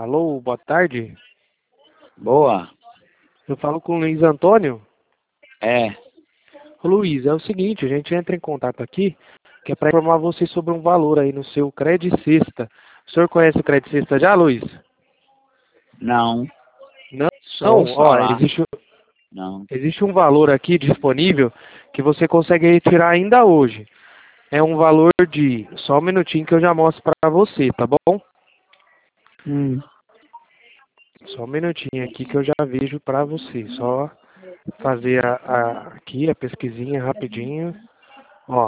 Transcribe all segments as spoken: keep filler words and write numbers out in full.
Alô, boa tarde. Boa. Eu falo com o Luiz Antônio. É. Ô, Luiz, é o seguinte, a gente entra em contato aqui, que é para informar você sobre um valor aí no seu Credit Sexta. O senhor conhece o Credit Sexta já, Luiz? Não. Não, Só não, ouço ó, falar. existe, Não. existe um valor aqui disponível que você consegue retirar ainda hoje. É um valor de, só um minutinho que eu já mostro para você, tá bom? Hum. Só um minutinho aqui que eu já vejo para você, só fazer a, a- aqui a pesquisinha rapidinho. Ó,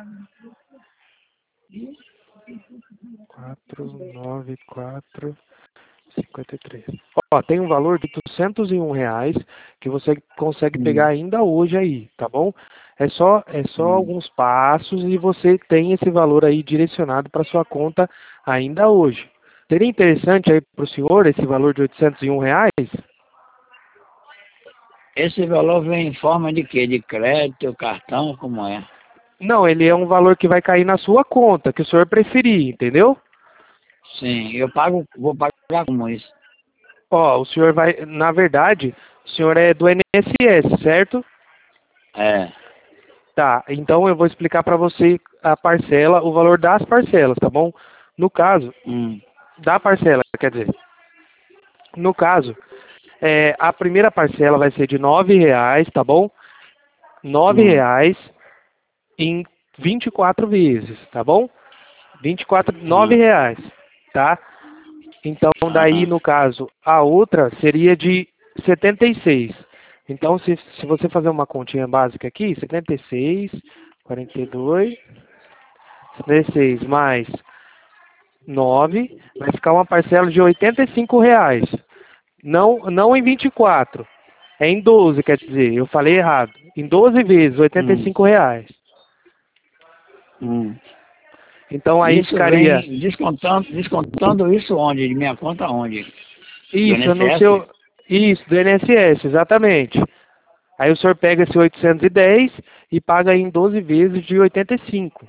quatro nove quatro cinquenta e três. Ó, tem um valor de oitocentos e um reais que você consegue pegar Hum. ainda hoje aí, tá bom? É só, é só Hum. alguns passos e você tem esse valor aí direcionado para sua conta ainda hoje. Seria interessante aí para o senhor esse valor de oitocentos e um reais? Esse valor vem em forma de quê? De crédito, cartão, como é? Não, ele é um valor que vai cair na sua conta, que o senhor preferir, entendeu? Sim, eu pago, vou pagar como isso. Ó, o senhor vai, na verdade, o senhor é do I N S S, certo? É. Tá, então eu vou explicar para você a parcela, o valor das parcelas, tá bom? No caso, Hum. da parcela, quer dizer, no caso, é, a primeira parcela vai ser de nove reais, tá bom? Nove Hum. reais em vinte e quatro vezes, tá bom? Vinte e quatro, nove Ah. reais, tá? Então, daí, Ah. no caso, a outra seria de setenta e seis. Então, se, se você fazer uma continha básica aqui, setenta e seis, quarenta e dois, setenta e seis mais nove, vai ficar uma parcela de oitenta e cinco reais. Não, não em vinte e quatro, é em doze, quer dizer, eu falei errado. Em doze vezes, oitenta e Hum. cinco reais. Hum. Então, aí Isso ficaria vem descontando, descontando isso onde? De minha conta onde? Do isso no I N S S? seu... Isso, do I N S S, exatamente. Aí o senhor pega esse oitocentos e dez e paga em doze vezes de oitenta e cinco.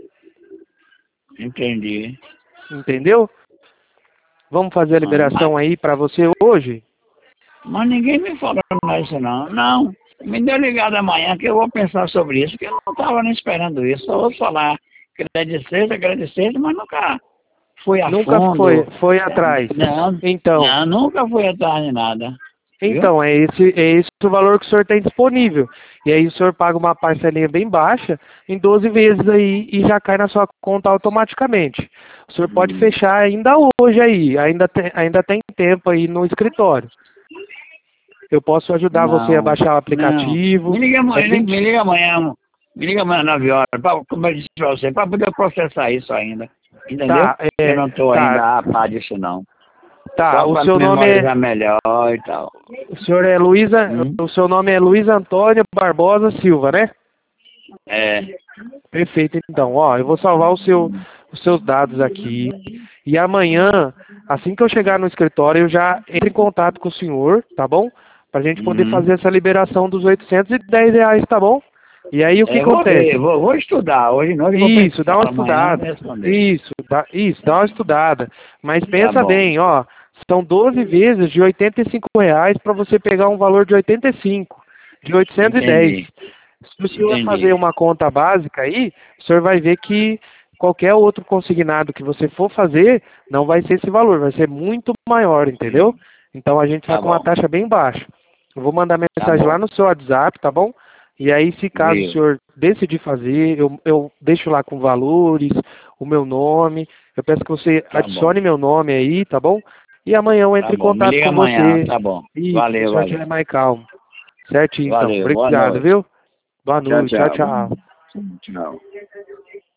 Entendi. Entendeu? Vamos fazer a Ah, mas, liberação aí para você hoje? mas ninguém me falou isso não. Não. Me dê ligado amanhã que eu vou pensar sobre isso, porque eu não estava nem esperando isso. Só ouço falar agradecer, agradecer, mas nunca fui a Nunca foi, fundo. foi atrás. Não, Então, não, nunca fui atrás de nada. Viu? então é esse, é esse o valor que o senhor tem disponível. E aí o senhor paga uma parcelinha bem baixa em doze vezes aí e já cai na sua conta automaticamente. O senhor pode Hum, fechar ainda hoje aí, ainda tem, ainda tem tempo aí no escritório. Eu posso ajudar você a não, baixar o não. Me aplicativo. liga É amanhã, vinte. me liga amanhã, me liga amanhã nove horas, pra, como eu disse pra você, para poder processar isso ainda. Entendeu? Tá, Eu é, não estou tá, ainda a par disso não. tá. Só O para seu nome é, memorizar melhor e tal. o senhor é Luísa, Hum? o seu nome é Luiz Antônio Barbosa Silva, né? É. Perfeito, então. Ó, eu vou salvar o seu, Hum. os seus dados aqui. E amanhã, assim que eu chegar no escritório, eu já entro em contato com o senhor, tá bom? Pra gente poder Hum. fazer essa liberação dos oitocentos e dez reais, tá bom? E aí o que É, vou ver, acontece? vou, vou estudar. Hoje não, eu vou Isso, pensar dá uma amanhã e estudada. responder. Isso, dá, isso, dá uma estudada. Mas Tá pensa bom. bem, ó, são doze vezes de oitenta e cinco reais para você pegar um valor de oitenta e cinco, de oitocentos e dez. Entendi. Se o senhor fazer Entendi. uma conta básica aí, o senhor vai ver que qualquer outro consignado que você for fazer, não vai ser esse valor, vai ser muito maior, entendeu? Hum. Então a gente está Tá com uma bom. taxa bem baixa. Eu vou mandar Tá mensagem lá bom. no seu WhatsApp, tá bom? E aí, se caso o Viu? senhor decidir fazer, eu, eu deixo lá com valores, o meu nome. Eu peço que você Tá bom. adicione meu nome aí, tá bom? E amanhã eu Tá entro em bom. Me contato liga com amanhã. você. Tá bom. Isso, o Valeu, senhor estiver valeu. mais calmo. Certinho, então. Valeu. Boa Obrigado, noite. viu? Boa Tchau, noite. Tchau, tchau. tchau. Tchau.